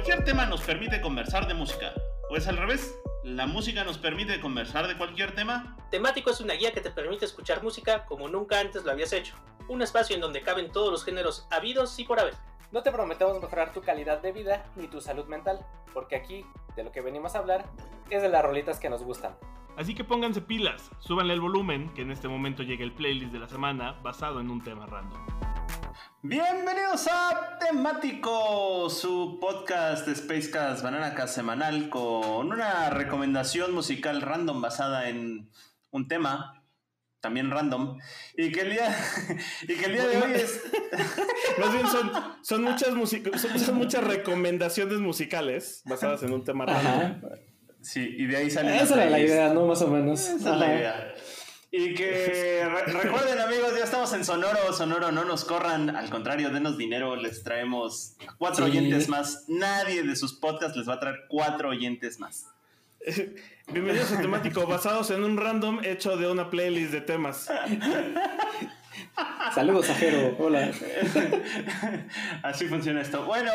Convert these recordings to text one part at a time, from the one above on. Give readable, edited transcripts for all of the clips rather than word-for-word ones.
Cualquier tema nos permite conversar de música. ¿O es al revés? ¿La música nos permite conversar de cualquier tema? Temático es una guía que te permite escuchar música como nunca antes lo habías hecho. Un espacio en donde caben todos los géneros habidos y por haber. No te prometemos mejorar tu calidad de vida ni tu salud mental, porque aquí, de lo que venimos a hablar, es de las rolitas que nos gustan. Así que pónganse pilas, súbanle el volumen, que en este momento llega el playlist de la semana basado en un tema random. Bienvenidos a Temático, su podcast de Spacecast Bananacast semanal con una recomendación musical random basada en un tema también random y que el día de hoy es... Más bien son muchas recomendaciones musicales basadas en un tema random. Sí, y de ahí sale... Esa era la idea, ¿no? Más o menos. Esa es la idea. Y que recuerden, amigos, ya estamos en Sonoro, no nos corran, al contrario, denos dinero, les traemos 4 oyentes más. Nadie de sus podcasts les va a traer 4 oyentes más. Bienvenidos a Temático, basados en un random hecho de una playlist de temas. Saludos, Ajero, hola. Así funciona esto. Bueno,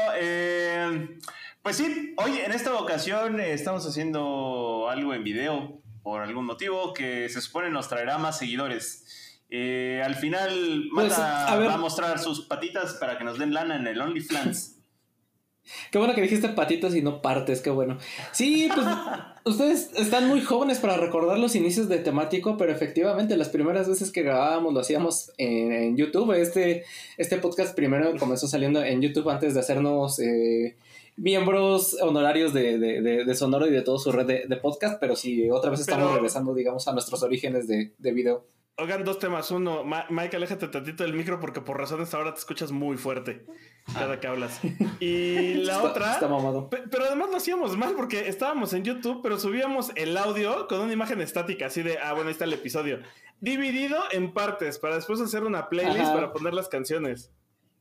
pues sí, hoy en esta ocasión estamos haciendo algo en video por algún motivo que se supone nos traerá más seguidores. Al final Mata va a mostrar sus patitas para que nos den lana en el OnlyFans. Qué bueno que dijiste patitas y no partes, qué bueno. Sí, pues ustedes están muy jóvenes para recordar los inicios de Temático, pero efectivamente las primeras veces que grabábamos lo hacíamos en YouTube. Este podcast primero comenzó saliendo en YouTube antes de hacernos miembros honorarios de Sonoro y de toda su red de podcast, pero sí, otra vez estamos regresando, digamos, a nuestros orígenes de video. Oigan, 2 temas. Uno, Mike, aléjate tantito del micro porque por razones ahora te escuchas muy fuerte cada que hablas. Y la otra... Está mamado. Pero además lo hacíamos mal porque estábamos en YouTube, pero subíamos el audio con una imagen estática, así de, bueno, ahí está el episodio. Dividido en partes para después hacer una playlist para poner las canciones.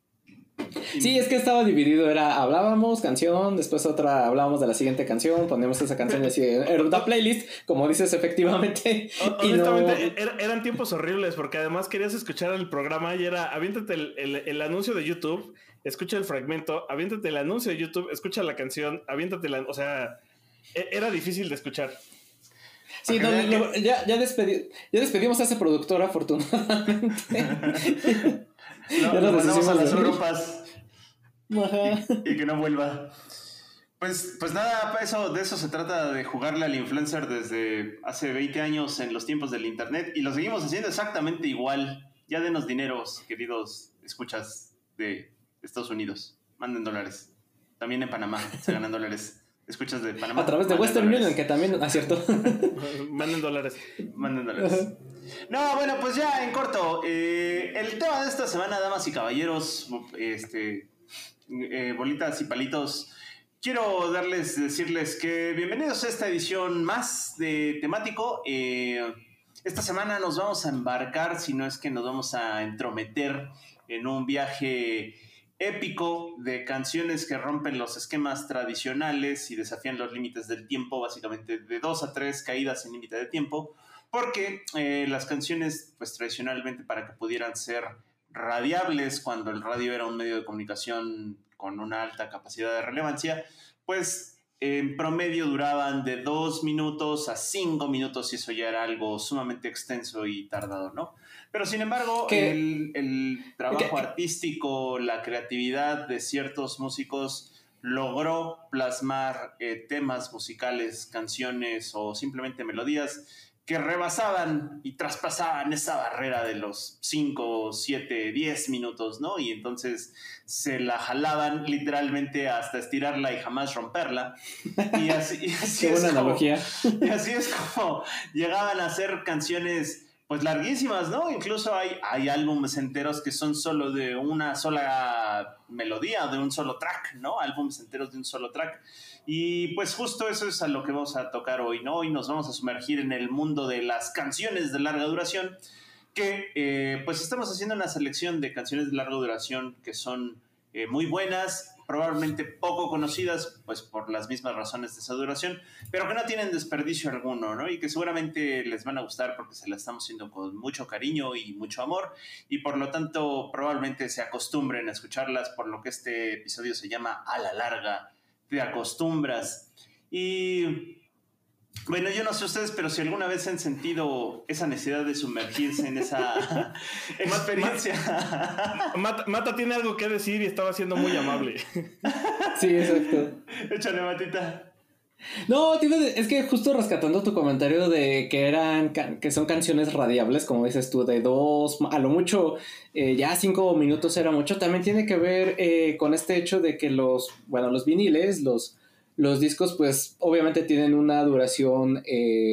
Sí, es que estaba dividido, hablábamos canción, después otra hablábamos de la siguiente canción, poníamos esa canción y así, era una playlist, como dices, efectivamente. Honestamente, eran tiempos horribles porque además querías escuchar el programa y era, aviéntate el anuncio de YouTube, escucha el fragmento, aviéntate el anuncio de YouTube, escucha la canción, o sea, era difícil de escuchar. Sí, ya despedimos a ese productor, afortunadamente. Ya nos deshicimos a las Europas. Y que no vuelva. Pues nada, de eso se trata, de jugarle al influencer desde hace 20 años en los tiempos del internet y lo seguimos haciendo exactamente igual. Ya denos dineros, queridos escuchas de Estados Unidos. Manden dólares. También en Panamá se ganan dólares. Escuchas de Panamá. A través de Western Union, que también, ¿cierto? Manden dólares. No, bueno, pues ya en corto. El tema de esta semana, damas y caballeros, bolitas y palitos. Quiero decirles que bienvenidos a esta edición más de Temático. Esta semana nos vamos a embarcar, si no es que nos vamos a entrometer en un viaje épico de canciones que rompen los esquemas tradicionales y desafían los límites del tiempo, básicamente de 2 a 3 caídas sin límite de tiempo, porque las canciones, pues tradicionalmente para que pudieran ser radiables cuando el radio era un medio de comunicación con una alta capacidad de relevancia, pues en promedio duraban de 2 minutos a 5 minutos y eso ya era algo sumamente extenso y tardado, ¿no? Pero sin embargo, el trabajo artístico, la creatividad de ciertos músicos logró plasmar temas musicales, canciones o simplemente melodías que rebasaban y traspasaban esa barrera de los 5, 7, 10 minutos, ¿no? Y entonces se la jalaban literalmente hasta estirarla y jamás romperla. Y así Qué buena analogía. Y así es como llegaban a hacer canciones pues larguísimas, ¿no? Incluso hay álbumes enteros que son solo de una sola melodía, de un solo track, ¿no? Álbumes enteros de un solo track. Y pues justo eso es a lo que vamos a tocar hoy, ¿no? Hoy nos vamos a sumergir en el mundo de las canciones de larga duración, que pues estamos haciendo una selección de canciones de larga duración que son muy buenas, probablemente poco conocidas, pues por las mismas razones de esa duración, pero que no tienen desperdicio alguno, ¿no? Y que seguramente les van a gustar porque se las estamos haciendo con mucho cariño y mucho amor, y por lo tanto probablemente se acostumbren a escucharlas, por lo que este episodio se llama A la Larga te acostumbras. Y bueno, yo no sé ustedes, pero si alguna vez han sentido esa necesidad de sumergirse en esa experiencia. Mata tiene algo que decir y estaba siendo muy amable. Sí, exacto. Échale, Matita. No, es que justo rescatando tu comentario de que son canciones radiables, como dices tú, de 2, a lo mucho, ya 5 minutos era mucho, también tiene que ver con este hecho de que los viniles, los discos, pues obviamente tienen una duración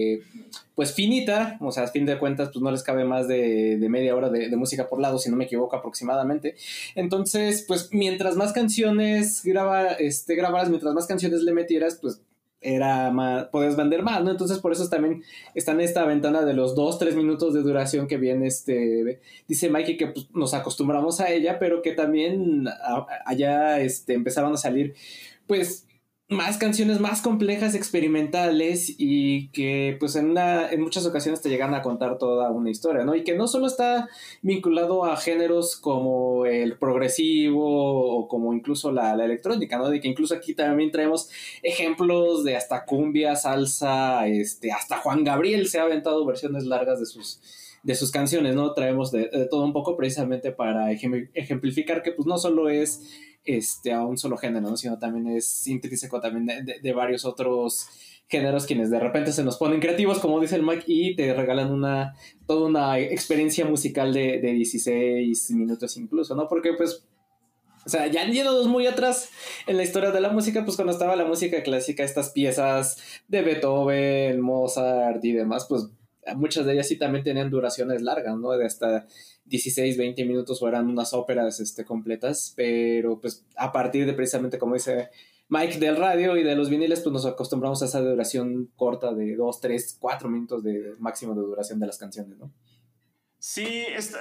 pues finita, o sea, a fin de cuentas pues no les cabe más de media hora de música por lado, si no me equivoco aproximadamente. Entonces, pues mientras más canciones grabaras, mientras más canciones le metieras, pues era más, puedes vender más, ¿no? Entonces por eso también está en esta ventana de los 2-3 minutos de duración que viene dice Mikey que pues, nos acostumbramos a ella, pero que también allá empezaron a salir pues más canciones más complejas, experimentales y que pues en muchas ocasiones te llegan a contar toda una historia, ¿no? Y que no solo está vinculado a géneros como el progresivo o como incluso la electrónica, ¿no? De que incluso aquí también traemos ejemplos de hasta cumbia, salsa, hasta Juan Gabriel se ha aventado versiones largas de sus canciones, ¿no? Traemos de todo un poco precisamente para ejemplificar que pues no solo es a un solo género, ¿no? Sino también es intrínseco también de varios otros géneros quienes de repente se nos ponen creativos, como dice el Mike, y te regalan toda una experiencia musical de 16 minutos incluso, ¿no? Porque pues, o sea, ya yéndonos muy atrás en la historia de la música, pues cuando estaba la música clásica, estas piezas de Beethoven, Mozart y demás, pues muchas de ellas sí también tenían duraciones largas, ¿no? De hasta 16, 20 minutos o eran unas óperas completas, pero pues a partir de precisamente, como dice Mike, del radio y de los viniles, pues nos acostumbramos a esa duración corta de 2, 3, 4 minutos de máximo de duración de las canciones, ¿no? Sí,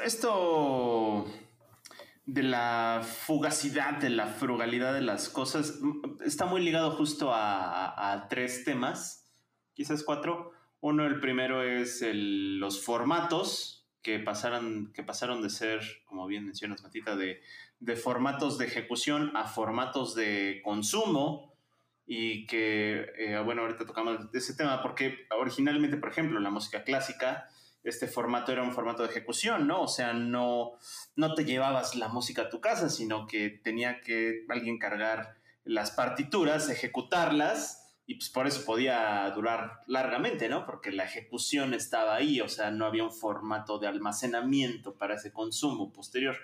esto de la fugacidad, de la frugalidad de las cosas, está muy ligado justo a 3 temas, quizás 4. Uno, el primero es los formatos que pasaron de ser, como bien mencionas, Matita, de formatos de ejecución a formatos de consumo, y que, bueno, ahorita tocamos de ese tema, porque originalmente, por ejemplo, en la música clásica, este formato era un formato de ejecución, ¿no? O sea, no te llevabas la música a tu casa, sino que tenía que alguien cargar las partituras, ejecutarlas, y pues por eso podía durar largamente, ¿no? Porque la ejecución estaba ahí, o sea, no había un formato de almacenamiento para ese consumo posterior.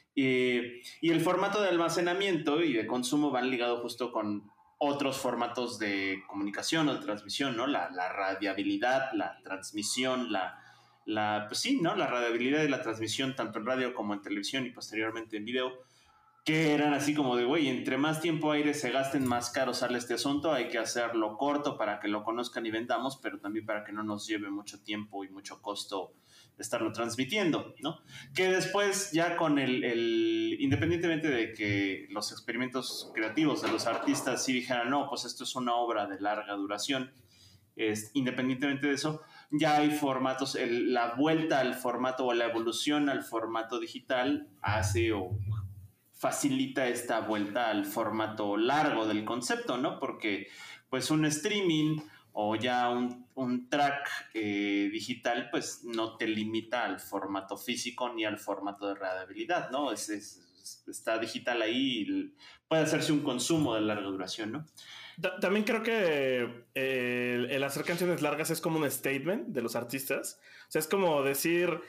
Y el formato de almacenamiento y de consumo van ligados justo con otros formatos de comunicación o de transmisión, ¿no? La radiabilidad, la transmisión, pues sí, ¿no? La radiabilidad y la transmisión tanto en radio como en televisión y posteriormente en video, que eran así como de, güey, entre más tiempo aire se gasten, más caro sale este asunto, hay que hacerlo corto para que lo conozcan y vendamos, pero también para que no nos lleve mucho tiempo y mucho costo estarlo transmitiendo, ¿no? Que después ya con independientemente de que los experimentos creativos de los artistas sí dijeran, no, pues esto es una obra de larga duración, independientemente de eso, ya hay formatos, la vuelta al formato o la evolución al formato digital hace o facilita esta vuelta al formato largo del concepto, ¿no? Porque pues un streaming o ya un track digital pues no te limita al formato físico ni al formato de radiabilidad, ¿no? Está digital ahí y puede hacerse un consumo de larga duración, ¿no? También creo que el hacer canciones largas es como un statement de los artistas. O sea, es como decir,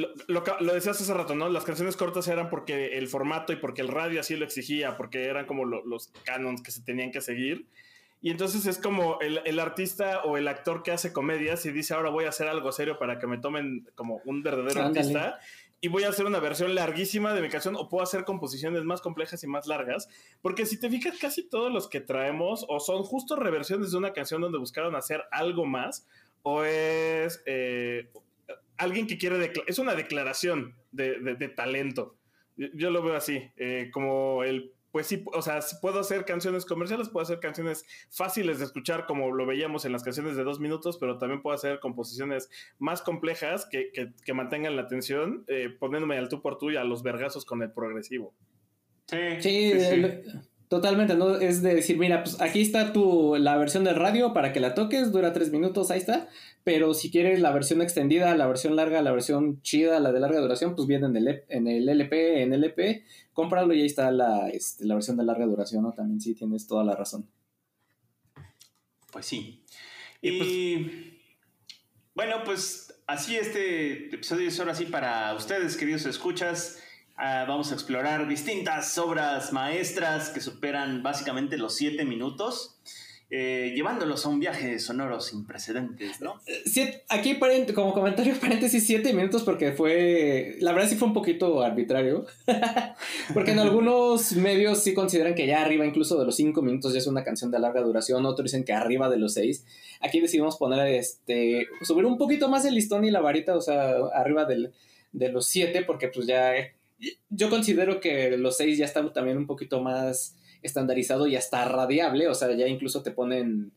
lo decías hace rato, ¿no? Las canciones cortas eran porque el formato y porque el radio así lo exigía, porque eran como los canons que se tenían que seguir. Y entonces es como el artista o el actor que hace comedias y dice, ahora voy a hacer algo serio para que me tomen como un verdadero artista. Y voy a hacer una versión larguísima de mi canción o puedo hacer composiciones más complejas y más largas. Porque si te fijas, casi todos los que traemos o son justo reversiones de una canción donde buscaron hacer algo más o es alguien que quiere... Es una declaración de talento. Yo lo veo así, como pues sí, o sea, puedo hacer canciones comerciales, puedo hacer canciones fáciles de escuchar como lo veíamos en las canciones de 2 minutos, pero también puedo hacer composiciones más complejas que mantengan la atención, poniéndome al tú por tú y a los vergazos con el progresivo. Sí. Totalmente, ¿no? Es de decir, mira, pues aquí está la versión del radio para que la toques, dura 3 minutos, ahí está. Pero si quieres la versión extendida, la versión larga, la versión chida, la de larga duración, pues viene en el LP, en LP, cómpralo y ahí está la versión de larga duración, ¿no? También sí tienes toda la razón. Pues sí. Y bueno, pues así este episodio es ahora sí para ustedes, queridos escuchas. Vamos a explorar distintas obras maestras que superan básicamente los 7 minutos, llevándolos a un viaje sonoro sin precedentes, ¿no? Aquí como comentario paréntesis, 7 minutos porque la verdad sí fue un poquito arbitrario, porque en algunos medios sí consideran que ya arriba incluso de los 5 minutos ya es una canción de larga duración, otros dicen que arriba de los 6. Aquí decidimos poner subir un poquito más el listón y la varita, o sea, arriba de los 7, porque pues ya yo considero que los 6 ya están también un poquito más estandarizado y hasta radiable, o sea, ya incluso te ponen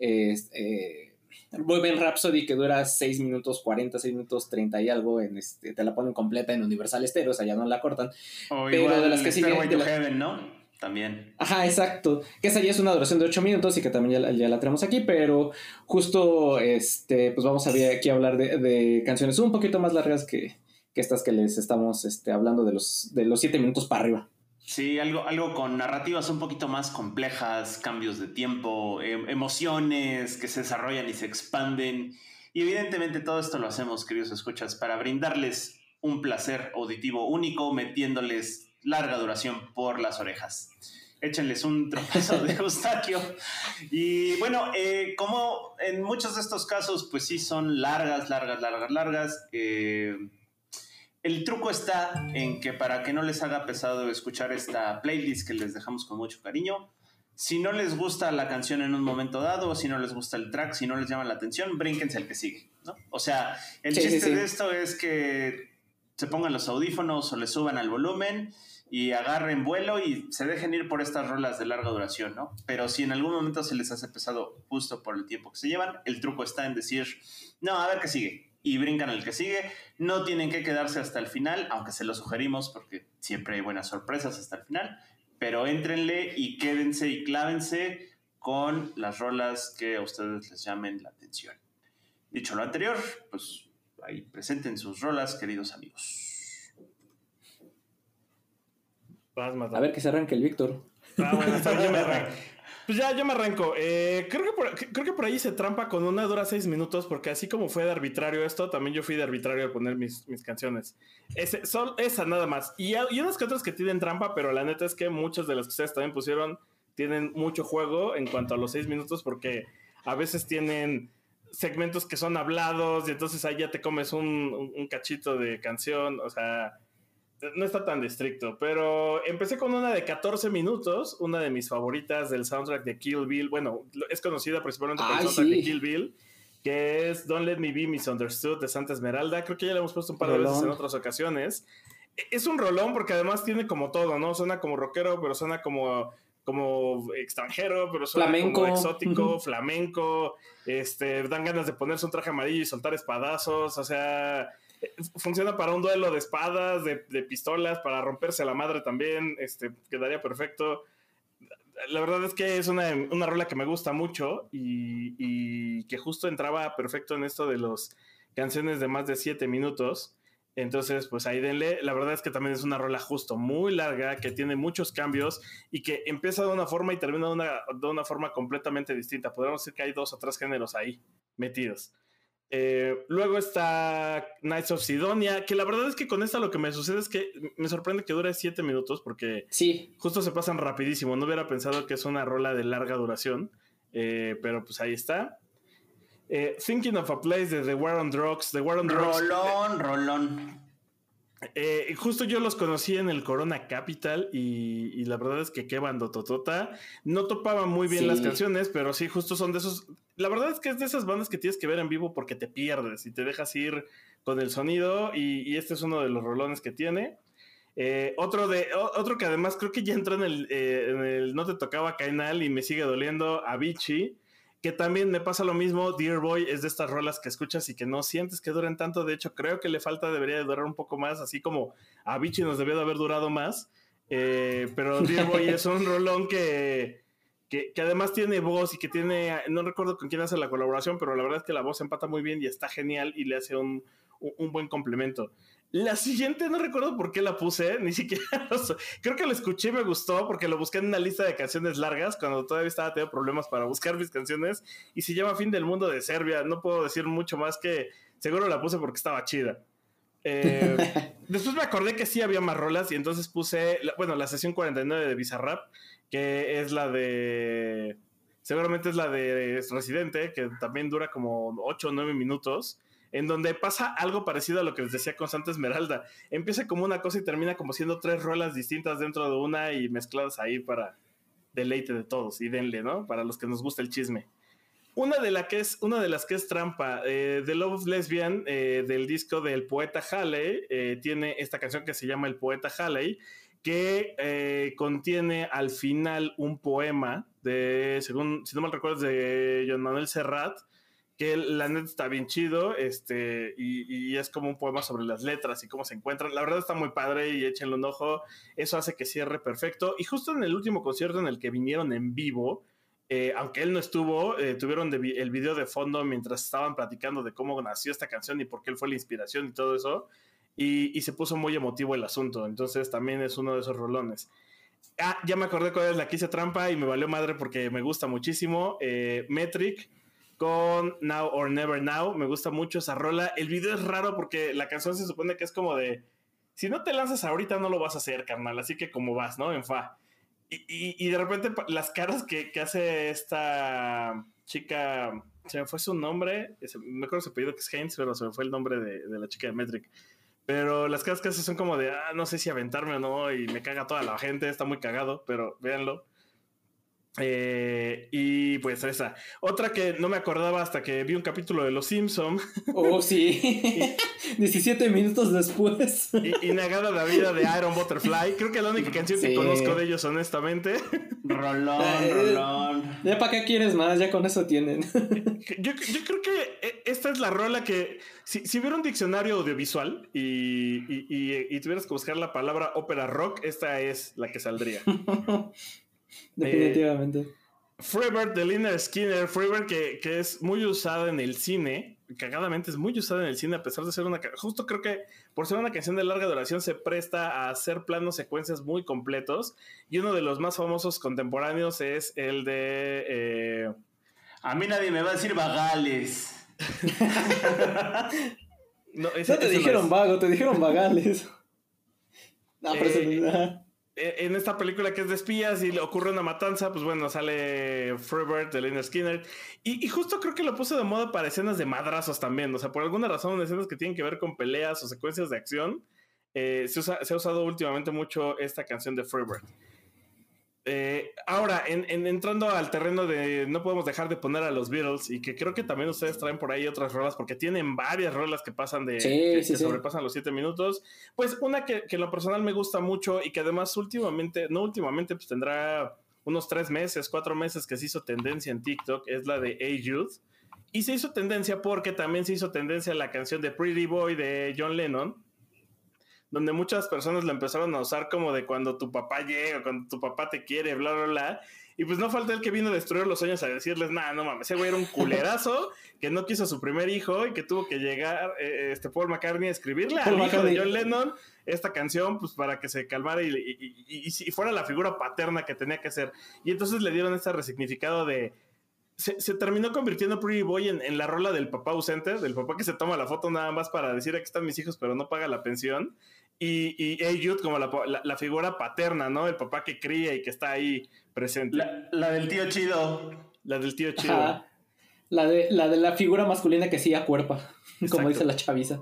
Bohemian Rhapsody que dura 6 minutos 40, 6 minutos 30 y algo, te la ponen completa en Universal Stereo, o sea, ya no la cortan. O pero igual de las que siguen to Heaven, ¿no? También. Ajá, exacto. Que esa ya es una duración de 8 minutos y que también ya la tenemos aquí, pero justo pues vamos aquí a hablar de canciones un poquito más largas que estas que les estamos hablando de los 7 minutos para arriba. Sí, algo con narrativas un poquito más complejas, cambios de tiempo, emociones que se desarrollan y se expanden. Y evidentemente todo esto lo hacemos, queridos escuchas, para brindarles un placer auditivo único, metiéndoles larga duración por las orejas. Échenles un tropezo de Eustaquio. Y bueno, como en muchos de estos casos, pues sí son largas. El truco está en que para que no les haga pesado escuchar esta playlist que les dejamos con mucho cariño, si no les gusta la canción en un momento dado, si no les gusta el track, si no les llama la atención, brínquense al que sigue, ¿no? O sea, el chiste de esto es que se pongan los audífonos o le suban al volumen y agarren vuelo y se dejen ir por estas rolas de larga duración, ¿no? Pero si en algún momento se les hace pesado justo por el tiempo que se llevan, el truco está en decir, no, a ver qué sigue. Y brincan al que sigue. No tienen que quedarse hasta el final, aunque se lo sugerimos porque siempre hay buenas sorpresas hasta el final, pero éntrenle y quédense y clávense con las rolas que a ustedes les llamen la atención. Dicho lo anterior, pues ahí presenten sus rolas, queridos amigos. A ver que se arranque el Víctor. Bueno, está bien, yo me arranco. Pues ya, yo me arranco. Creo que por ahí se trampa con una dura 6 minutos, porque así como fue de arbitrario esto, también yo fui de arbitrario al poner mis canciones. Esa nada más. Y unas que otras que tienen trampa, pero la neta es que muchas de las que ustedes también pusieron tienen mucho juego en cuanto a los 6 minutos, porque a veces tienen segmentos que son hablados y entonces ahí ya te comes un cachito de canción, o sea, no está tan estricto, pero empecé con una de 14 minutos, una de mis favoritas del soundtrack de Kill Bill. Bueno, es conocida principalmente por el soundtrack de Kill Bill, que es Don't Let Me Be Misunderstood de Santa Esmeralda. Creo que ya la hemos puesto un par de veces en otras ocasiones. Es un rolón porque además tiene como todo, ¿no? Suena como rockero, pero suena como extranjero, pero suena flamenco, como exótico, flamenco. Dan ganas de ponerse un traje amarillo y soltar espadazos, o sea, funciona para un duelo de espadas, de pistolas, para romperse la madre también, quedaría perfecto. La verdad es que es una rola que me gusta mucho y que justo entraba perfecto en esto de las canciones de más de 7 minutos. Entonces, pues ahí denle. La verdad es que también es una rola justo muy larga, que tiene muchos cambios y que empieza de una forma y termina de una forma completamente distinta. Podríamos decir que hay 2 o 3 géneros ahí metidos. Luego está Knights of Sidonia, que la verdad es que con esta lo que me sucede es que me sorprende que dure 7 minutos porque justo se pasan rapidísimo. No hubiera pensado que es una rola de larga duración, pero pues ahí está. Thinking of a Place de The War on Drugs. Rolón. Justo yo los conocí en el Corona Capital y la verdad es que qué bandototota. No topaba muy bien las canciones, pero sí, justo son de esos. La verdad es que es de esas bandas que tienes que ver en vivo porque te pierdes y te dejas ir con el sonido y este es uno de los rolones que tiene. Otro que además creo que ya entró en el No Te Tocaba Cainal y me sigue doliendo, Avicii, que también me pasa lo mismo. Dear Boy es de estas rolas que escuchas y que no sientes que duren tanto. De hecho, creo que debería de durar un poco más, así como Avicii nos debió de haber durado más. Pero Dear Boy es un rolón que además tiene voz y que tiene, no recuerdo con quién hace la colaboración, pero la verdad es que la voz empata muy bien y está genial y le hace un buen complemento. La siguiente no recuerdo por qué la puse, ni siquiera creo que la escuché y me gustó porque lo busqué en una lista de canciones largas cuando todavía estaba teniendo problemas para buscar mis canciones, y se llama Fin del Mundo de Serbia. No puedo decir mucho más, que seguro la puse porque estaba chida. Después me acordé que sí había más rolas y entonces puse, la sesión 49 de Bizarrap, que es seguramente es la de Residente, que también dura como 8 o 9 minutos, en donde pasa algo parecido a lo que les decía con Santa Esmeralda. Empieza como una cosa y termina como siendo 3 rolas distintas dentro de una y mezcladas ahí para deleite de todos, y denle, ¿no? Para los que nos gusta el chisme. Una de las que es trampa, The Love Lesbian, del disco del Poeta Halley, tiene esta canción que se llama El Poeta Halley, que contiene al final un poema si no mal recuerdo, de Joan Manuel Serrat, que la neta está bien chido, y es como un poema sobre las letras y cómo se encuentran. La verdad está muy padre y échenle un ojo. Eso hace que cierre perfecto. Y justo en el último concierto en el que vinieron en vivo, aunque él no estuvo, tuvieron el video de fondo mientras estaban platicando de cómo nació esta canción y por qué él fue la inspiración y todo eso, y se puso muy emotivo el asunto. Entonces también es uno de esos rolones. Ya me acordé cuál es la que hice trampa y me valió madre porque me gusta muchísimo. Metric con Now or Never Now, me gusta mucho esa rola. El video es raro porque la canción se supone que es como de, si no te lanzas ahorita no lo vas a hacer, carnal, así que como vas, ¿no? En fa. Y de repente las caras que hace esta chica, se me fue su nombre, me acuerdo su apellido que es Haynes, pero se me fue el nombre de la chica de Metric. Pero las caras que hace son como de, no sé si aventarme o no, y me caga toda la gente, está muy cagado, pero véanlo. Y pues esa. Otra que no me acordaba hasta que vi un capítulo de Los Simpson. Oh, sí. 17 minutos después. Y Negada la vida de Iron Butterfly. Creo que la única canción que conozco de ellos, honestamente. Rolón. Ya para qué quieres más, ya con eso tienen. Yo creo que esta es la rola que, si hubiera un diccionario audiovisual y tuvieras que buscar la palabra ópera rock, esta es la que saldría. Definitivamente. Freebird de Lynyrd Skynyrd. Freebird que es muy usada en el cine. Cagadamente es muy usada en el cine, a pesar de ser justo creo que por ser una canción de larga duración se presta a hacer planos secuencias muy completos. Y uno de los más famosos contemporáneos es el de a mí nadie me va a decir vagales. No te dijeron vago, te dijeron vagales. No, pero en esta película que es de espías y le ocurre una matanza, pues bueno, sale Freebird de Lynyrd Skynyrd. Y justo creo que lo puso de moda para escenas de madrazos también. O sea, por alguna razón, escenas que tienen que ver con peleas o secuencias de acción, se ha usado últimamente mucho esta canción de Freebird. Ahora, entrando al terreno de no podemos dejar de poner a los Beatles, y que creo que también ustedes traen por ahí otras rolas, porque tienen varias rolas que pasan que sobrepasan los 7 minutos. Pues una que en lo personal me gusta mucho y que además últimamente, pues tendrá unos 3 meses, 4 meses que se hizo tendencia en TikTok, es la de Hey Jude. Y se hizo tendencia porque también se hizo tendencia la canción de Pretty Boy de John Lennon, donde muchas personas la empezaron a usar como de cuando tu papá llega, cuando tu papá te quiere, bla, bla, bla. Y pues no falta el que vino a destruir los sueños a decirles, no mames, ese güey era un culerazo que no quiso a su primer hijo y que tuvo que llegar Paul McCartney a escribirle al hijo de John Lennon esta canción, pues para que se calmara y fuera la figura paterna que tenía que ser. Y entonces le dieron este resignificado de... Se terminó convirtiendo Pretty Boy en la rola del papá ausente, del papá que se toma la foto nada más para decir aquí están mis hijos pero no paga la pensión, y Hey Jude como la figura paterna, ¿no? El papá que cría y que está ahí presente. La del tío chido. La del tío chido. Ajá. La de la figura masculina que sí acuerpa, como dice la chaviza.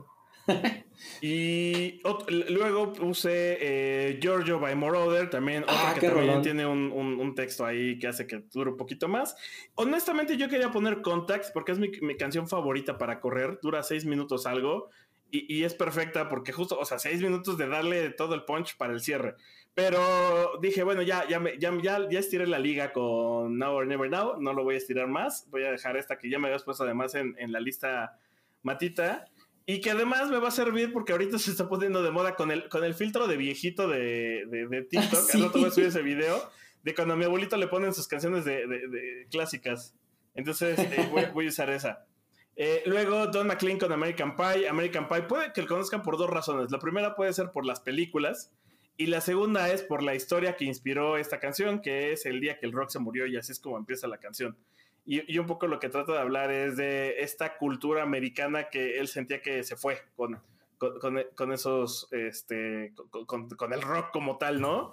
Y luego puse Giorgio by Moroder, también otra que también tiene un texto ahí que hace que dure un poquito más. Honestamente yo quería poner Contacts porque es mi canción favorita para correr, dura 6 minutos algo y es perfecta porque justo, o sea, 6 minutos de darle todo el punch para el cierre. Pero dije, bueno, ya estiré la liga con Now or Never Now, no lo voy a estirar más, voy a dejar esta que ya me habías puesto además en la lista, Matita. Y que además me va a servir porque ahorita se está poniendo de moda con el filtro de viejito de TikTok. Sí. Al rato voy a subir ese video de cuando a mi abuelito le ponen sus canciones de clásicas. Entonces voy a usar esa. Luego Don McLean con American Pie. American Pie puede que lo conozcan por dos razones. La primera puede ser por las películas. Y la segunda es por la historia que inspiró esta canción, que es el día que el rock se murió, y así es como empieza la canción. Y un poco lo que trata de hablar es de esta cultura americana que él sentía que se fue con esos, con el rock como tal, ¿no?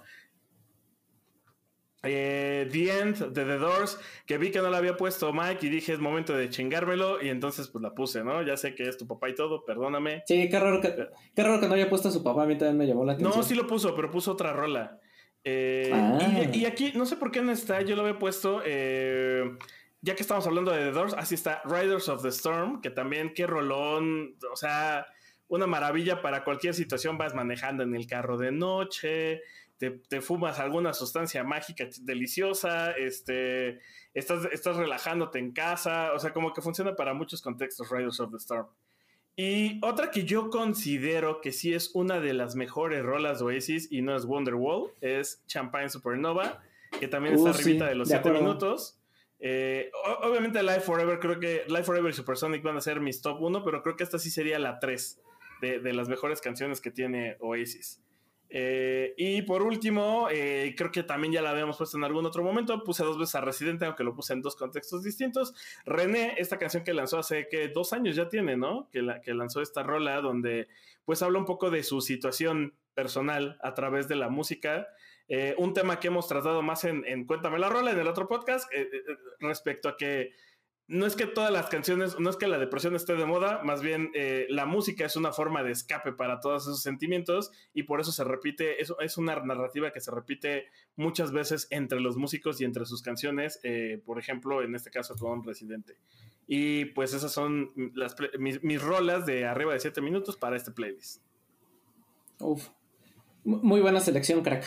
The End de The Doors, que vi que no la había puesto Mike y dije es momento de chingármelo, y entonces pues la puse, ¿no? Ya sé que es tu papá y todo, perdóname. Sí, qué raro que no haya puesto a su papá, a mí también me llamó la atención. No, sí lo puso, pero puso otra rola. Y aquí, no sé por qué no está, yo lo había puesto, ya que estamos hablando de The Doors, así está, Riders of the Storm, que también qué rolón, o sea, una maravilla para cualquier situación. Vas manejando en el carro de noche, te fumas alguna sustancia mágica deliciosa, estás relajándote en casa, o sea, como que funciona para muchos contextos Riders of the Storm. Y otra que yo considero que sí es una de las mejores rolas de Oasis y no es Wonderwall, es Champagne Supernova, que también está arribita de los 7 minutos. Obviamente Live Forever, creo que Live Forever y Supersonic van a ser mis top 1, pero creo que esta sí sería la 3 de las mejores canciones que tiene Oasis. Y por último, creo que también ya la habíamos puesto en algún otro momento, puse 2 veces a Residente, aunque lo puse en 2 contextos distintos. René, esta canción que lanzó hace 2 años ya tiene, ¿no? Que lanzó esta rola donde pues habla un poco de su situación personal a través de la música. Un tema que hemos tratado más en Cuéntame la Rola, en el otro podcast, respecto a que no es que todas las canciones, no es que la depresión esté de moda, más bien la música es una forma de escape para todos esos sentimientos, y por eso se repite, es una narrativa que se repite muchas veces entre los músicos y entre sus canciones, por ejemplo, en este caso con Residente. Y pues esas son mis rolas de arriba de 7 minutos para este playlist. Uf. Muy buena selección, crack.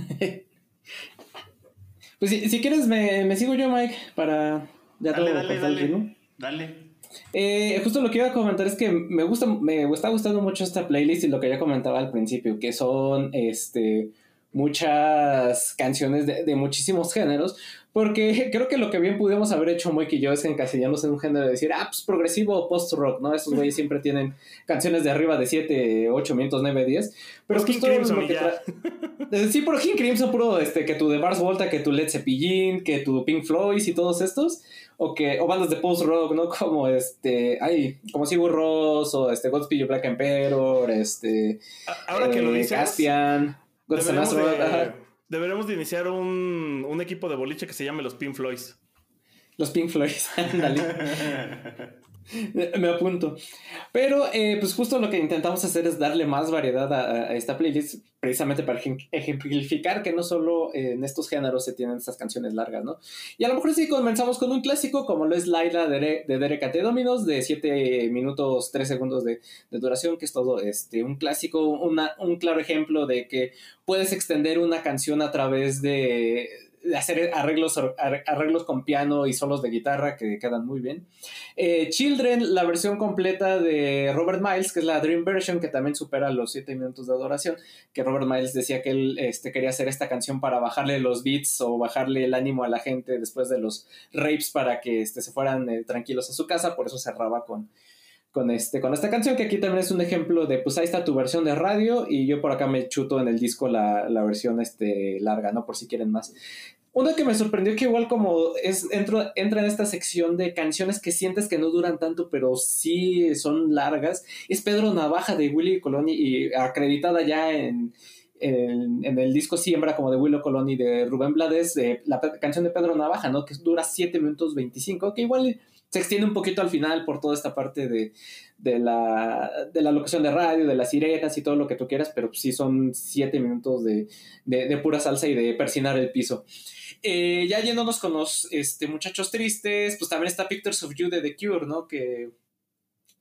Pues si quieres me sigo yo, Mike, para... Ya Dale. Justo lo que iba a comentar es que me está gustando mucho esta playlist, y lo que ya comentaba al principio, que son muchas canciones de muchísimos géneros, porque creo que lo que bien pudimos haber hecho Mike y yo es encasillarnos en un género de decir, pues progresivo o post-rock, ¿no? Esos güeyes siempre tienen canciones de arriba de 7, 8 minutos, 9, 10. Pero King Crimson lo que sí, puro King Crimson, puro que tu de Mars Volta, que tu Led Zeppelin, que tu Pink Floyd y todos estos, o bandas de post-rock, ¿no? Como como Sigur Rós, o Godspeed You Black Emperor, ahora que lo dices, Caspian, deberemos de iniciar un equipo de boliche que se llame los Pink Floyds. Los Pink Floyds, ándale. Me apunto. Pero pues justo lo que intentamos hacer es darle más variedad a esta playlist, precisamente para ejemplificar que no solo en estos géneros se tienen estas canciones largas, ¿no? Y a lo mejor sí comenzamos con un clásico como lo es Laila de Derek and the Dominos, de 7 minutos 3 segundos de duración, que es todo un clásico, un claro ejemplo de que puedes extender una canción a través de hacer arreglos con piano y solos de guitarra que quedan muy bien. Children, la versión completa de Robert Miles, que es la Dream Version, que también supera los 7 minutos de adoración, que Robert Miles decía que él quería hacer esta canción para bajarle los beats o bajarle el ánimo a la gente después de los raves, para que se fueran tranquilos a su casa. Por eso cerraba con esta canción, que aquí también es un ejemplo de, pues ahí está tu versión de radio, y yo por acá me chuto en el disco la versión larga, ¿no? Por si quieren más. Una que me sorprendió, que igual como entra en esta sección de canciones que sientes que no duran tanto, pero sí son largas, es Pedro Navaja de Willy Colón, y acreditada ya en el disco Siembra como de Willy Colón y de Rubén Blades, la canción de Pedro Navaja, ¿no? Que dura 7 minutos 25, que igual se extiende un poquito al final por toda esta parte de la locución de radio, de las sirenas y todo lo que tú quieras, pero sí son 7 minutos de pura salsa y de persinar el piso. Ya yéndonos con los muchachos tristes, pues también está Pictures of You de The Cure, ¿no? Que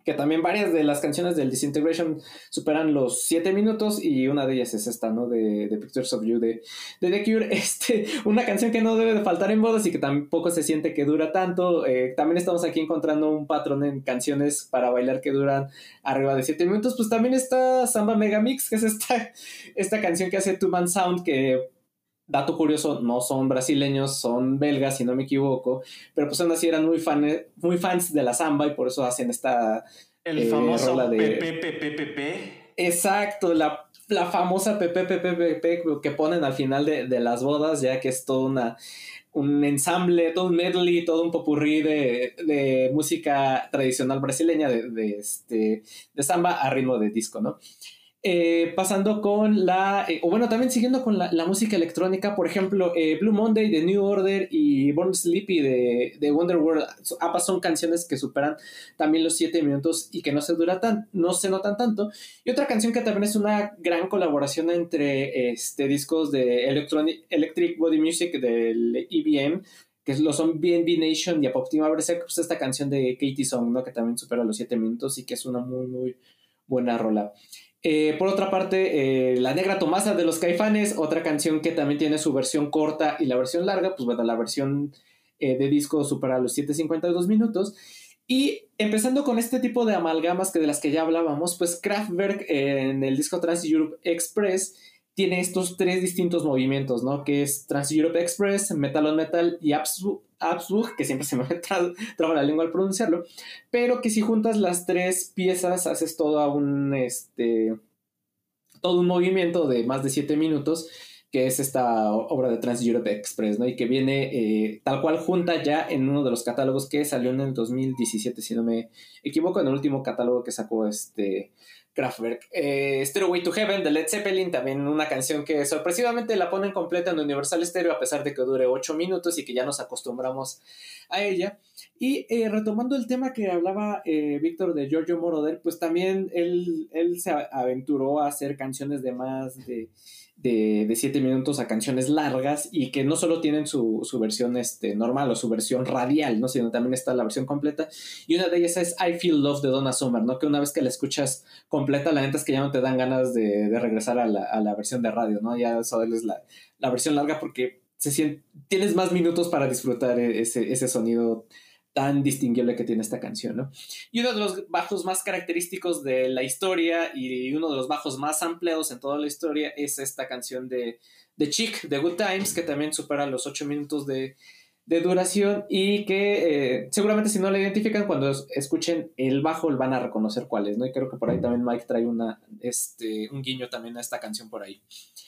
que también varias de las canciones del Disintegration superan los 7 minutos, y una de ellas es esta, ¿no? De Pictures of You de The Cure. Una canción que no debe de faltar en bodas y que tampoco se siente que dura tanto. También estamos aquí encontrando un patrón en canciones para bailar que duran arriba de 7 minutos. Pues también está Samba Megamix, que es esta canción que hace Two Man Sound, que, dato curioso, no son brasileños, son belgas, si no me equivoco, pero pues aún así eran muy fans de la samba, y por eso hacen esta el famoso rola de... PPPPP. Exacto, la famosa PPPPP que ponen al final de las bodas, ya que es todo un ensamble, todo un medley, todo un popurrí de música tradicional brasileña, de samba a ritmo de disco, ¿no? Pasando con también siguiendo con la música electrónica, por ejemplo, Blue Monday de New Order y Born Sleepy de Wonderworld, ambas son canciones que superan también los 7 minutos y que no se notan tanto. Y otra canción que también es una gran colaboración entre discos de Electric Body Music del EBM, que lo son BNB Nation y Apoptima Berserk, pues esta canción de Katie Song, ¿no? Que también supera los 7 minutos y que es una muy, muy buena rola. Por otra parte, La Negra Tomasa de los Caifanes, otra canción que también tiene su versión corta y la versión larga. Pues bueno, la versión de disco supera los 7:52 minutos. Y empezando con este tipo de amalgamas de las que ya hablábamos, pues Kraftwerk en el disco Trans Europe Express tiene estos 3 distintos movimientos, ¿no? Que es Trans Europe Express, Metal on Metal y Abzug, que siempre se me traba la lengua al pronunciarlo, pero que si juntas las 3 piezas haces todo un movimiento de más de 7 minutos, que es esta obra de Trans Europe Express, ¿no? Y que viene tal cual junta ya en uno de los catálogos que salió en el 2017, si no me equivoco, en el último catálogo que sacó Kraftwerk. Stairway to Heaven de Led Zeppelin, también una canción que sorpresivamente la ponen completa en Universal Stereo, a pesar de que dure 8 minutos y que ya nos acostumbramos a ella. Y retomando el tema que hablaba Víctor de Giorgio Moroder, pues también él se aventuró a hacer canciones de más de 7 minutos a canciones largas, y que no solo tienen su versión normal o su versión radial, ¿no? Sino también está la versión completa, y una de ellas es I Feel Love de Donna Summer, ¿no? Que una vez que la escuchas completa, la neta es que ya no te dan ganas de regresar a la versión de radio, ¿no? Ya solo es la versión larga, porque tienes más minutos para disfrutar ese sonido tan distinguible que tiene esta canción, ¿no? Y uno de los bajos más característicos de la historia y uno de los bajos más ampliados en toda la historia es esta canción de Chic, de Good Times, que también supera los 8 minutos de duración, y que seguramente si no la identifican, cuando escuchen el bajo van a reconocer cuál es, ¿no? Y creo que por ahí también Mike trae un guiño también a esta canción por ahí.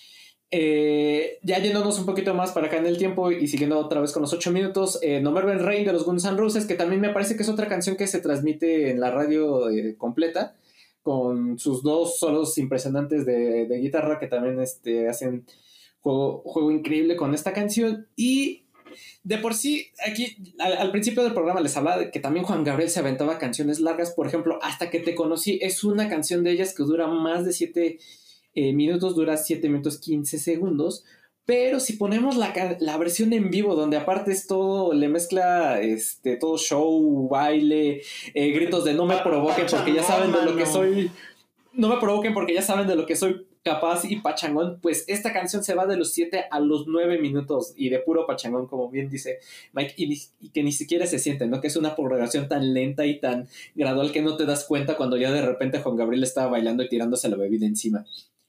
Ya yéndonos un poquito más para acá en el tiempo y siguiendo otra vez con los 8 minutos, No More Than Rain de los Guns N' Roses, que también me parece que es otra canción que se transmite en la radio completa, con sus 2 solos impresionantes de guitarra, que también hacen juego increíble con esta canción. Y de por sí, aquí al principio del programa les hablaba de que también Juan Gabriel se aventaba canciones largas. Por ejemplo, Hasta que te conocí es una canción de ellas que dura más de 7 minutos, dura 7 minutos 15 segundos, pero si ponemos la versión en vivo, donde aparte es todo, le mezcla todo show, baile, gritos de no me provoquen porque ya saben de lo que soy, no me provoquen porque ya saben de lo que soy capaz, y pachangón, pues esta canción se va de los 7 a los 9 minutos y de puro pachangón, como bien dice Mike, y que ni siquiera se siente, ¿no? Que es una progresión tan lenta y tan gradual que no te das cuenta cuando ya de repente Juan Gabriel estaba bailando y tirándose la bebida encima.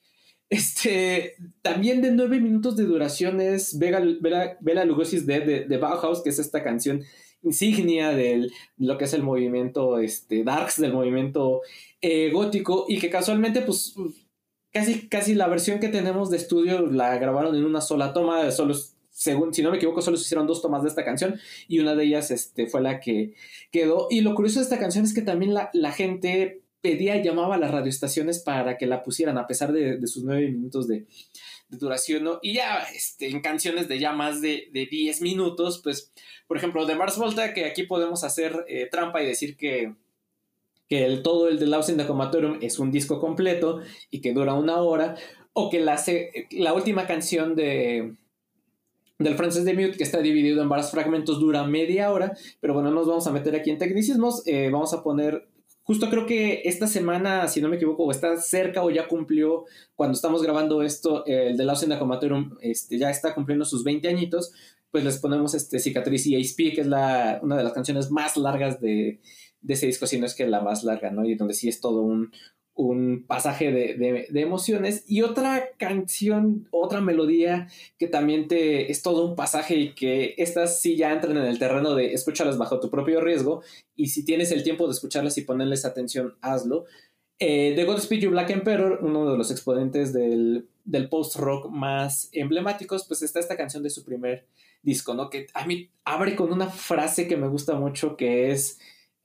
También de 9 minutos de duración es Bela Lugosi's Dead de Bauhaus, que es esta canción insignia de lo que es el movimiento darks, del movimiento gótico, y que casualmente pues casi la versión que tenemos de estudio la grabaron en una sola toma. Según, si no me equivoco, solo se hicieron 2 tomas de esta canción, y una de ellas fue la que quedó. Y lo curioso de esta canción es que también la gente pedía y llamaba a las radioestaciones para que la pusieran, a pesar de sus 9 minutos de duración, ¿no? Y ya en canciones de ya más de 10 minutos, pues, por ejemplo, de Mars Volta, que aquí podemos hacer trampa y decir que todo el de Laus in the Comatorium es un disco completo y que dura 1 hora, o que la última canción del Frances de Mute, que está dividido en varios fragmentos, dura media hora. Pero bueno, no nos vamos a meter aquí en tecnicismos. Vamos a poner justo creo que esta semana, si no me equivoco, está cerca o ya cumplió, cuando estamos grabando esto, el de Lost in the Comatorium ya está cumpliendo sus 20 añitos, pues les ponemos Cicatriz y ASP, que es una de las canciones más largas de ese disco, si no es que la más larga, ¿no? Y donde sí es todo un pasaje de emociones. Y otra canción, otra melodía que también es todo un pasaje y que estas sí ya entran en el terreno de escúchalas bajo tu propio riesgo, y si tienes el tiempo de escucharlas y ponerles atención, hazlo. The Godspeed You Black Emperor, uno de los exponentes del post-rock más emblemáticos, pues está esta canción de su primer disco, ¿no? Que a mí abre con una frase que me gusta mucho, que es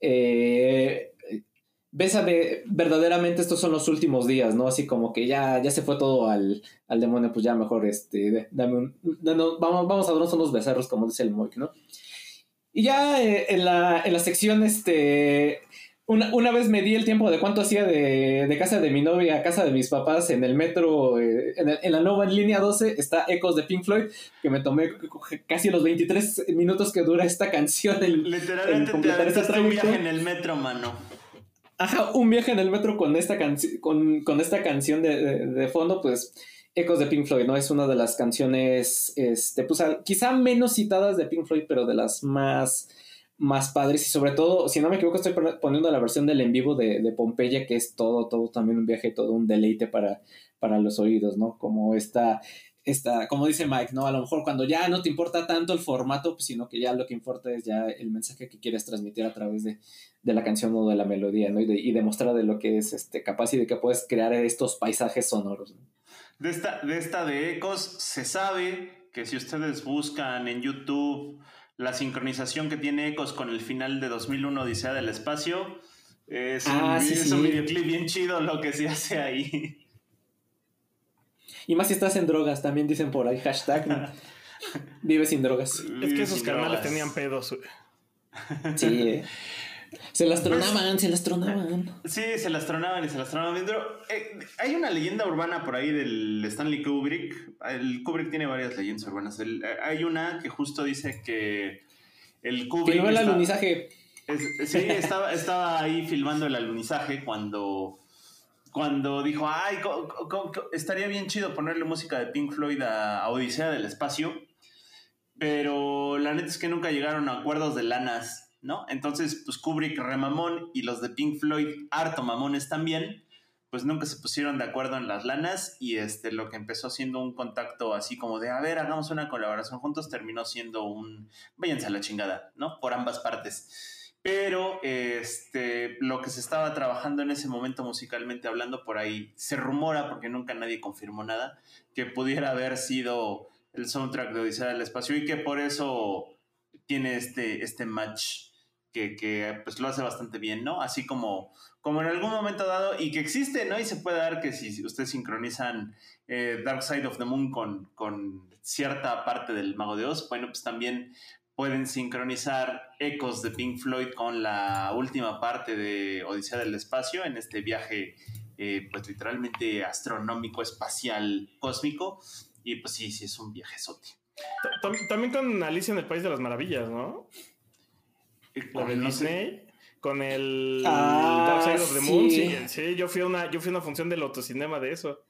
bésame, verdaderamente estos son los últimos días, ¿no? Así como que ya se fue todo al demonio, pues ya mejor vamos a darnos unos becerros, como dice el Moik, ¿no? Y ya en la sección, una vez me di el tiempo de cuánto hacía de casa de mi novia a casa de mis papás en el metro, en la nueva línea 12, está Ecos de Pink Floyd, que me tomé casi los 23 minutos que dura esta canción. Literalmente te aventaste un viaje en el metro, mano. Ajá, un viaje en el metro con esta canción de fondo, pues Ecos de Pink Floyd, ¿no? Es una de las canciones, pues, quizá menos citadas de Pink Floyd, pero de las más padres. Y sobre todo, si no me equivoco, estoy poniendo la versión del en vivo de Pompeya, que es todo también un viaje, todo un deleite para los oídos, ¿no? Como como dice Mike, ¿no? A lo mejor cuando ya no te importa tanto el formato, pues, sino que ya lo que importa es ya el mensaje que quieres transmitir a través de la canción o de la melodía, ¿no? Y demostrar de lo que es capaz y de que puedes crear estos paisajes sonoros, ¿no? De Ecos se sabe que si ustedes buscan en YouTube la sincronización que tiene Ecos con el final de 2001 Odisea del Espacio, es un videoclip bien chido lo que se hace ahí. Y más si estás en drogas, también dicen por ahí, hashtag vive sin drogas. Es que esos canales tenían pedos. Sí, Se las tronaban. Sí, se las tronaban bien duro. Hay una leyenda urbana por ahí del Stanley Kubrick. El Kubrick tiene varias leyendas urbanas. Hay una que justo dice que el Kubrick... Filmó el alunizaje. Sí, estaba ahí filmando el alunizaje cuando dijo, ay, estaría bien chido ponerle música de Pink Floyd a Odisea del Espacio, pero la neta es que nunca llegaron a acuerdos de lanas, ¿no? Entonces, pues Kubrick remamón y los de Pink Floyd harto mamones también, pues nunca se pusieron de acuerdo en las lanas y lo que empezó siendo un contacto así como de, a ver, hagamos una colaboración juntos, terminó siendo váyanse a la chingada, ¿no? Por ambas partes. Pero lo que se estaba trabajando en ese momento musicalmente hablando por ahí, se rumora, porque nunca nadie confirmó nada, que pudiera haber sido el soundtrack de Odisea del Espacio y que por eso tiene este match que pues lo hace bastante bien, ¿no? Así como en algún momento dado, y que existe, ¿no? Y se puede dar que si ustedes sincronizan Dark Side of the Moon con cierta parte del Mago de Oz, bueno, pues también pueden sincronizar Ecos de Pink Floyd con la última parte de Odisea del Espacio en este viaje, pues literalmente astronómico, espacial, cósmico. Y pues sí, es un viajezote. También con Alicia en el País de las Maravillas, ¿no? La de Disney. Con el Dark Side of the Moon. Sí, yo fui a una función del autocinema de eso.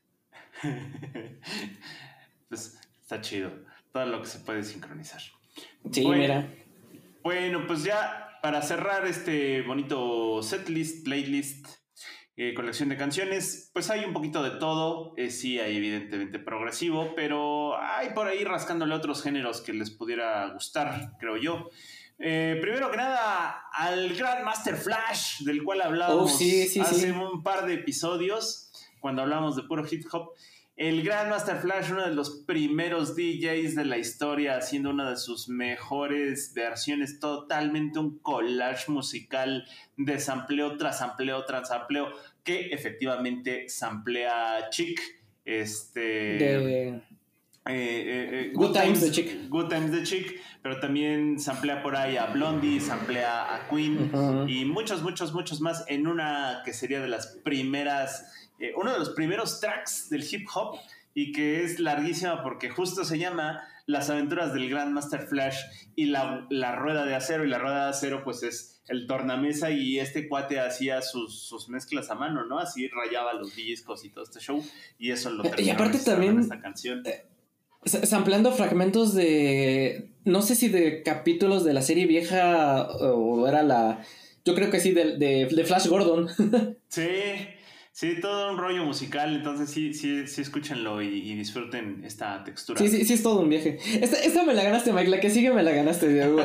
Pues está chido. Todo lo que se puede sincronizar. Sí, mira. Bueno, pues ya para cerrar este bonito setlist, playlist, colección de canciones, pues hay un poquito de todo. Sí, hay evidentemente progresivo, pero hay por ahí rascándole otros géneros que les pudiera gustar, creo yo. Primero que nada, al Grandmaster Flash, del cual hablábamos hace un par de episodios, cuando hablábamos de puro hip hop. El Grandmaster Flash, uno de los primeros DJs de la historia, haciendo una de sus mejores versiones, totalmente un collage musical de sampleo tras sampleo tras sampleo, que efectivamente samplea Chic, Good Times de Chic. Good Times de Chic, pero también samplea por ahí a Blondie, samplea a Queen y muchos más en una que sería de las primeras... uno de los primeros tracks del hip hop y que es larguísima porque justo se llama Las aventuras del Grandmaster Flash y la rueda de acero, y la rueda de acero pues es el tornamesa y este cuate hacía sus mezclas a mano, ¿no? Así rayaba los discos y todo este show y eso lo terminó y aparte también en esta canción. Sampleando fragmentos de, no sé si de capítulos de la serie vieja o era la, yo creo que sí, de Flash Gordon. Sí, todo un rollo musical, entonces sí escúchenlo y disfruten esta textura. Sí, es todo un viaje. Esta me la ganaste, Mike, la que sigue me la ganaste, debo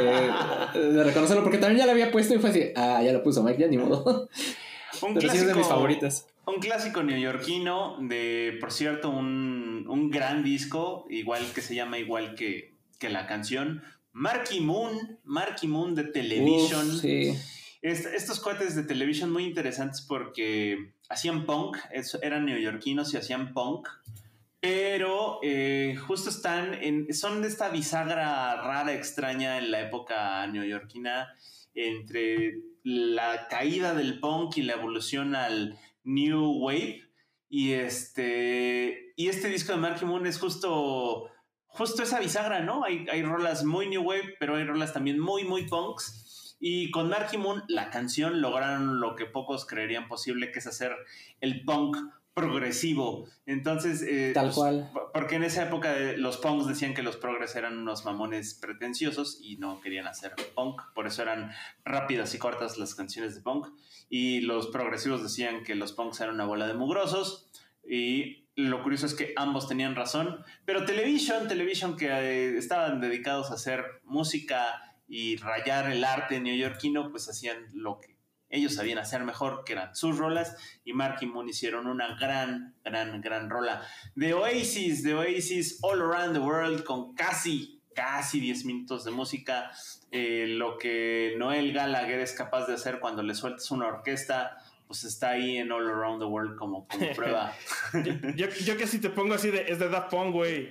de reconocerlo, porque también ya la había puesto y fue así, ya lo puso Mike, ya ni modo. Pero sí es de mis favoritas. Un clásico neoyorquino de, por cierto, un gran disco, igual que se llama igual que la canción, Marquee Moon de Television. Sí. Estos cuates de Television muy interesantes porque hacían punk, eran neoyorquinos y hacían punk, pero justo son de esta bisagra rara, extraña en la época neoyorquina entre la caída del punk y la evolución al New Wave. Y este disco de Marquee Moon es justo esa bisagra, ¿no? Hay rolas muy New Wave, pero hay rolas también muy, muy punks. Y con Marquee Moon, la canción, lograron lo que pocos creerían posible, que es hacer el punk progresivo. Entonces, tal cual. Porque en esa época los punks decían que los progres eran unos mamones pretenciosos y no querían hacer punk, por eso eran rápidas y cortas las canciones de punk. Y los progresivos decían que los punks eran una bola de mugrosos. Y lo curioso es que ambos tenían razón. Pero Television que estaban dedicados a hacer música y rayar el arte neoyorquino, pues hacían lo que ellos sabían hacer mejor, que eran sus rolas, y Marquee Moon hicieron una gran rola. De Oasis, All Around the World, con casi 10 minutos de música, lo que Noel Gallagher es capaz de hacer cuando le sueltas una orquesta, pues está ahí en All Around the World como prueba. yo que si te pongo así es de Daft Punk, güey.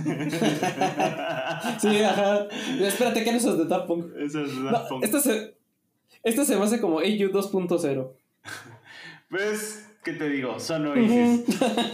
Sí, ajá. Espérate, ¿qué no es de Daft Punk? Eso es de Daft Punk. Esto se me hace como AU 2.0. Pues, ¿qué te digo? Son Oasis.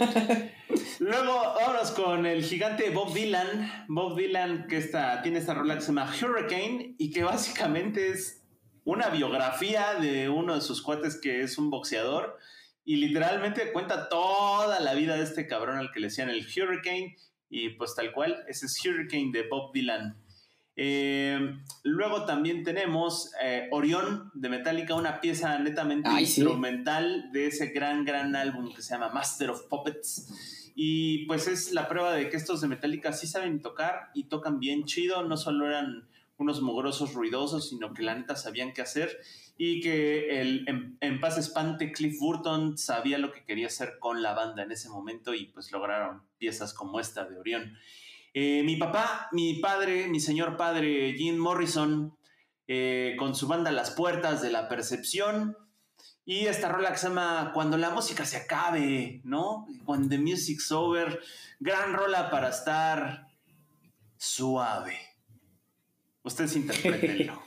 Luego, vámonos con el gigante Bob Dylan. Bob Dylan, que tiene esta rola que se llama Hurricane y que básicamente es una biografía de uno de sus cuates que es un boxeador y literalmente cuenta toda la vida de este cabrón al que le decían el Hurricane y pues tal cual, ese es Hurricane de Bob Dylan. Luego también tenemos Orión de Metallica, una pieza netamente instrumental de ese gran álbum que se llama Master of Puppets. Y pues es la prueba de que estos de Metallica sí saben tocar y tocan bien chido, no solo eran unos mugrosos ruidosos, sino que la neta sabían qué hacer y que en paz espante Cliff Burton sabía lo que quería hacer con la banda en ese momento y pues lograron piezas como esta de Orión. Mi papá, mi padre, mi señor padre Jim Morrison, con su banda Las Puertas de la Percepción, y esta rola que se llama Cuando la música se acabe, ¿no? When the music's over. Gran rola para estar suave. Ustedes interpretenlo.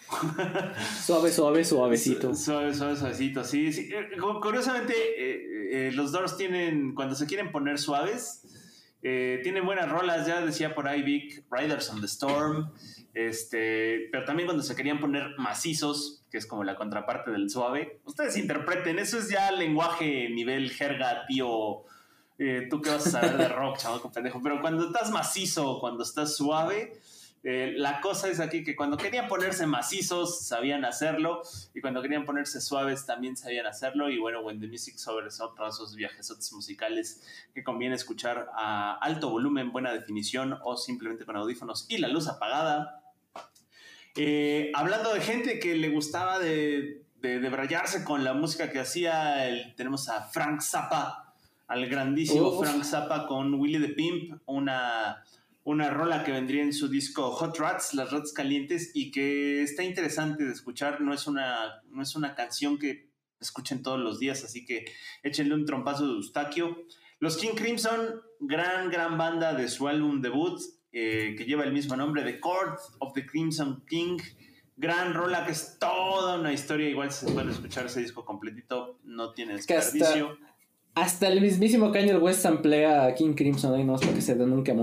Suavecito. Suavecito, sí. Curiosamente, los Doors cuando se quieren poner suaves, tienen buenas rolas, ya decía por ahí Vic, Riders on the Storm, pero también cuando se querían poner macizos, que es como la contraparte del suave, ustedes interpreten, eso es ya lenguaje nivel jerga, tío, tú qué vas a saber de rock, chamaco pendejo, pero cuando estás macizo, cuando estás suave, la cosa es aquí que cuando querían ponerse macizos sabían hacerlo y cuando querían ponerse suaves también sabían hacerlo. Y bueno, When the Music's Over es otro de esos viajesotes musicales que conviene escuchar a alto volumen, buena definición o simplemente con audífonos y la luz apagada. Hablando de gente que le gustaba de debrayarse con la música que hacía, tenemos a Frank Zappa, al grandísimo Frank Zappa con Willie the Pimp, una rola que vendría en su disco Hot Rats, Las Ratas Calientes, y que está interesante de escuchar. No es una canción que escuchen todos los días, así que échenle un trompazo de Eustaquio. Los King Crimson, gran banda de su álbum debut, que lleva el mismo nombre, The Court of the Crimson King. Gran rola que es toda una historia, igual se puede escuchar ese disco completito, no tiene desperdicio. Hasta el mismísimo Kanye West samplea a King Crimson ahí, no es para que se den un quemón.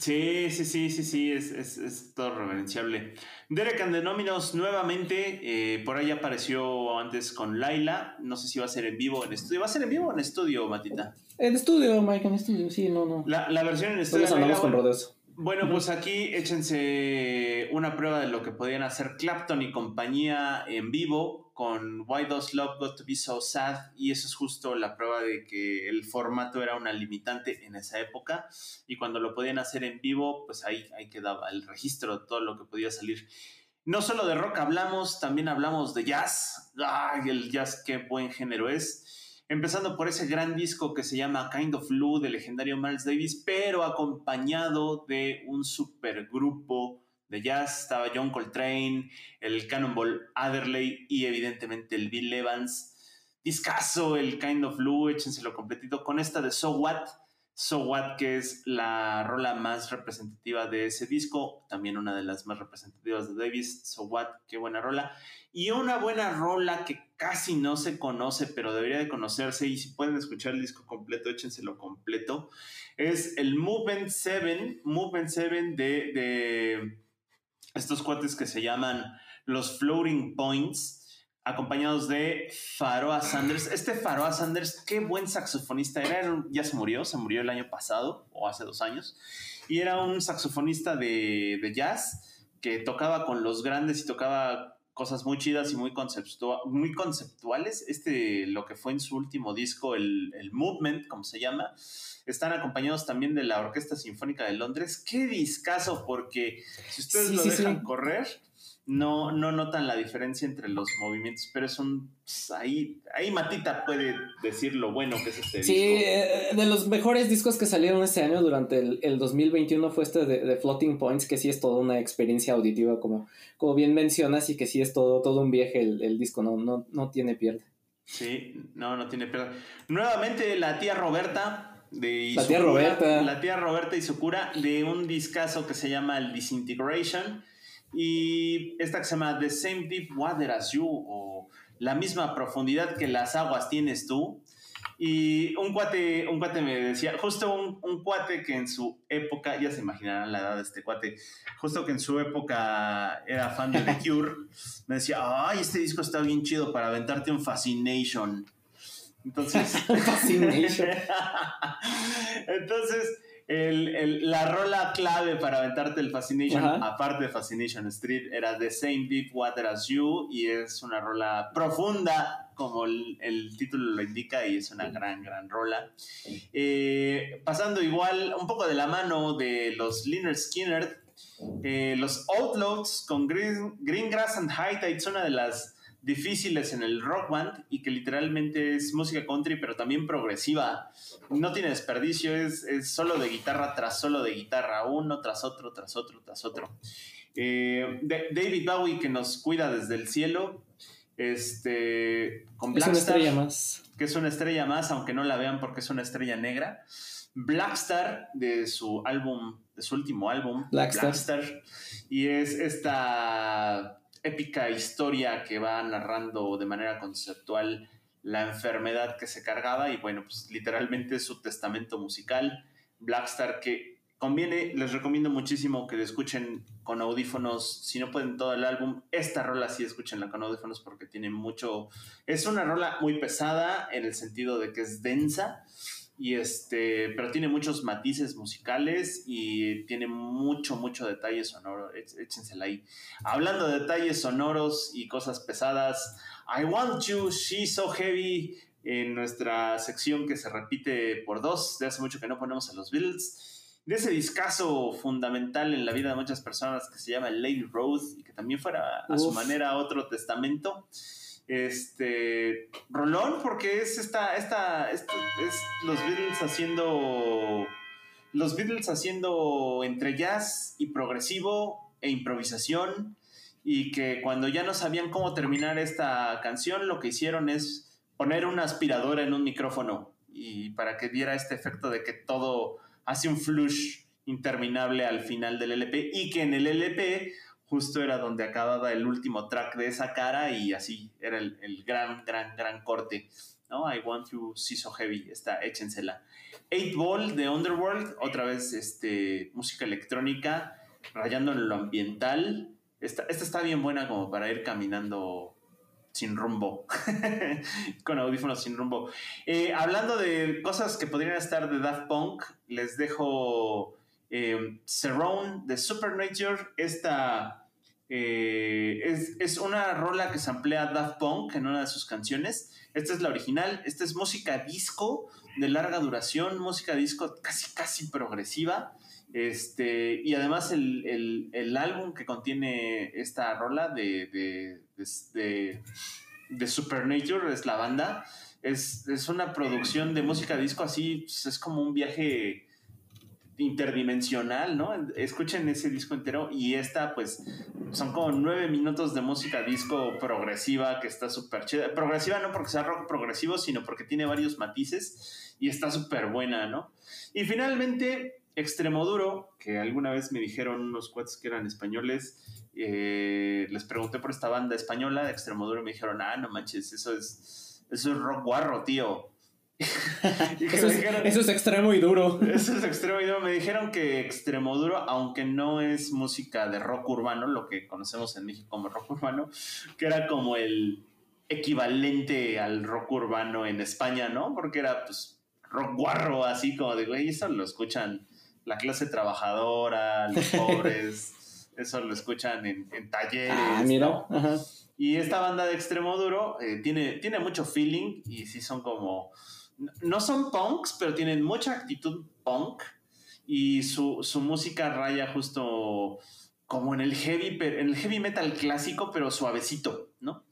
Sí, es todo reverenciable. Derek and the Dominos nuevamente, por ahí apareció antes con Laila, no sé si va a ser en vivo o en estudio. ¿Va a ser en vivo o en estudio, Matita? En estudio, Mike, en estudio, sí, no. La versión en No estudio nos de Laila, andamos con rodeos. bueno, pues aquí échense una prueba de lo que podían hacer Clapton y compañía en vivo con Why Does Love Got to Be So Sad, y eso es justo la prueba de que el formato era una limitante en esa época, y cuando lo podían hacer en vivo, pues ahí quedaba el registro de todo lo que podía salir. No solo de rock hablamos, también hablamos de jazz. ¡Ay, el jazz, qué buen género es! Empezando por ese gran disco que se llama Kind of Blue del legendario Miles Davis, pero acompañado de un supergrupo de jazz. Estaba John Coltrane, el Cannonball Adderley y evidentemente el Bill Evans. Discazo el Kind of Blue, échenselo completito con esta de So What. So What, que es la rola más representativa de ese disco, también una de las más representativas de Davis. So What, qué buena rola. Y una buena rola que casi no se conoce, pero debería de conocerse, y si pueden escuchar el disco completo, échenselo completo, es el Movement 7 de estos cuates que se llaman los Floating Points, acompañados de Pharoah Sanders. Este Pharoah Sanders, qué buen saxofonista era. Ya se murió el año pasado o hace 2 años, y era un saxofonista de jazz que tocaba con los grandes y tocaba cosas muy chidas y muy conceptuales. Lo que fue en su último disco, el Movement, como se llama, están acompañados también de la Orquesta Sinfónica de Londres. Qué discazo, porque si ustedes lo dejan correr, no notan la diferencia entre los movimientos, pero es ahí Matita puede decir lo bueno que es este disco. Sí, de los mejores discos que salieron este año durante el 2021 fue este de Floating Points, que sí es toda una experiencia auditiva, como bien mencionas, y que sí es todo un viaje el disco, no tiene pierde. Sí, no tiene pierde. Nuevamente la tía Roberta la tía Roberta y su cura, de un discazo que se llama el Disintegration, y esta que se llama The Same Deep Water as You, o La misma profundidad que las aguas tienes tú. Y un cuate me decía, justo un cuate que en su época, ya se imaginarán la edad de este cuate, justo que en su época era fan de The Cure, me decía, ay, este disco está bien chido para aventarte un Fascination. Entonces, Fascination. Entonces, la rola clave para aventarte el Fascination, aparte de Fascination Street, era The Same Deep Water as You, y es una rola profunda, como el título lo indica, y es una gran rola. Pasando igual, un poco de la mano de los Lynyrd Skynyrd, los Outlaws con Greengrass and High Tides, una de las difíciles en el rock band, y que literalmente es música country, pero también progresiva. No tiene desperdicio, es solo de guitarra tras solo de guitarra, uno tras otro. David Bowie, que nos cuida desde el cielo, con Blackstar, que es una estrella más, aunque no la vean porque es una estrella negra. Blackstar, de su último álbum, Blackstar, y es esta épica historia que va narrando de manera conceptual la enfermedad que se cargaba, y bueno, pues literalmente es su testamento musical. Blackstar, que les recomiendo muchísimo que lo escuchen con audífonos. Si no pueden todo el álbum, esta rola sí escúchenla con audífonos, porque tiene mucho. Es una rola muy pesada en el sentido de que es densa, pero tiene muchos matices musicales y tiene mucho detalle sonoro. Échensela ahí. Hablando de detalles sonoros y cosas pesadas, I Want You, She's So Heavy, en nuestra sección que se repite por 2, de hace mucho que no ponemos a los Beatles, de ese discazo fundamental en la vida de muchas personas que se llama Lady Road, y que también fuera a su manera otro testamento. Rolón, porque es los Beatles haciendo entre jazz y progresivo e improvisación, y que cuando ya no sabían cómo terminar esta canción, lo que hicieron es poner una aspiradora en un micrófono, y para que diera este efecto de que todo hace un flush interminable al final del LP, y que en el LP justo era donde acababa el último track de esa cara, y así era el gran corte. ¿no? I Want You See So Heavy, échensela. 8 Ball de Underworld, otra vez música electrónica, rayando en lo ambiental. Esta está bien buena como para ir caminando sin rumbo, con audífonos sin rumbo. Hablando de cosas que podrían estar de Daft Punk, les dejo Surround de Supernature. Esta es una rola que samplea Daft Punk en una de sus canciones. Esta es la original. Esta es música disco de larga duración, música disco casi progresiva. Y además el álbum que contiene esta rola de Supernature, es la banda, es una producción de música disco así, pues es como un viaje interdimensional, ¿no? Escuchen ese disco entero y esta pues son como 9 minutos de música disco progresiva que está súper chida. Progresiva no porque sea rock progresivo, sino porque tiene varios matices y está súper buena, ¿no? Y finalmente Extremoduro, que alguna vez me dijeron unos cuates que eran españoles, les pregunté por esta banda española de Extremoduro y me dijeron, no manches, eso es rock guarro, tío. Eso es extremo y duro. Eso es extremo y duro. Me dijeron que Extremoduro, aunque no es música de rock urbano, lo que conocemos en México como rock urbano, que era como el equivalente al rock urbano en España, ¿no? Porque era pues rock guarro, así como de, güey, eso lo escuchan la clase trabajadora, los pobres, eso lo escuchan en talleres. Mira. ¿no? Ajá. Y esta banda de Extremoduro tiene mucho feeling y sí son como... No son punks, pero tienen mucha actitud punk y su música raya justo como en el heavy metal clásico, pero suavecito, ¿no?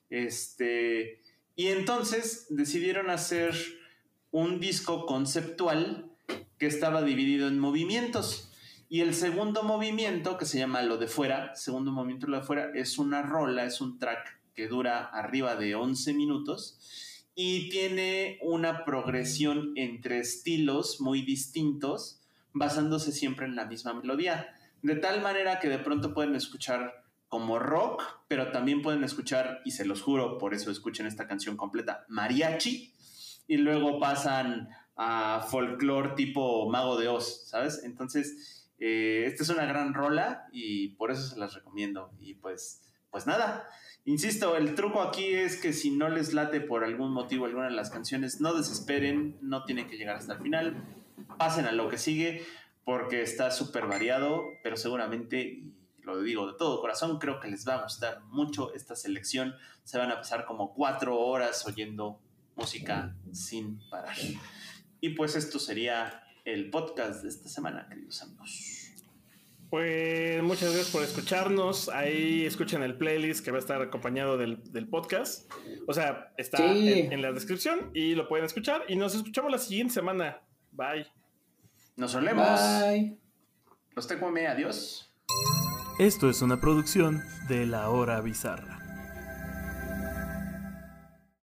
Y entonces decidieron hacer un disco conceptual que estaba dividido en movimientos. Y el segundo movimiento, que se llama Lo de Fuera, es una rola, es un track que dura arriba de 11 minutos y tiene una progresión entre estilos muy distintos, basándose siempre en la misma melodía. De tal manera que de pronto pueden escuchar como rock, pero también pueden escuchar, y se los juro, por eso escuchen esta canción completa, mariachi, y luego pasan a folclore tipo Mago de Oz, ¿sabes? Entonces, esta es una gran rola y por eso se las recomiendo. Y pues nada, insisto, el truco aquí es que si no les late por algún motivo alguna de las canciones, no desesperen, no tienen que llegar hasta el final, pasen a lo que sigue porque está súper variado, pero seguramente, y lo digo de todo corazón, creo que les va a gustar mucho esta selección. Se van a pasar como 4 horas oyendo música sin parar. Y pues esto sería el podcast de esta semana, queridos amigos. Pues muchas gracias por escucharnos. Ahí escuchen el playlist que va a estar acompañado del podcast. O sea, está en la descripción y lo pueden escuchar. Y nos escuchamos la siguiente semana. Bye. Nos solemos. Bye. Los TQM, adiós. Esto es una producción de La Hora Bizarra.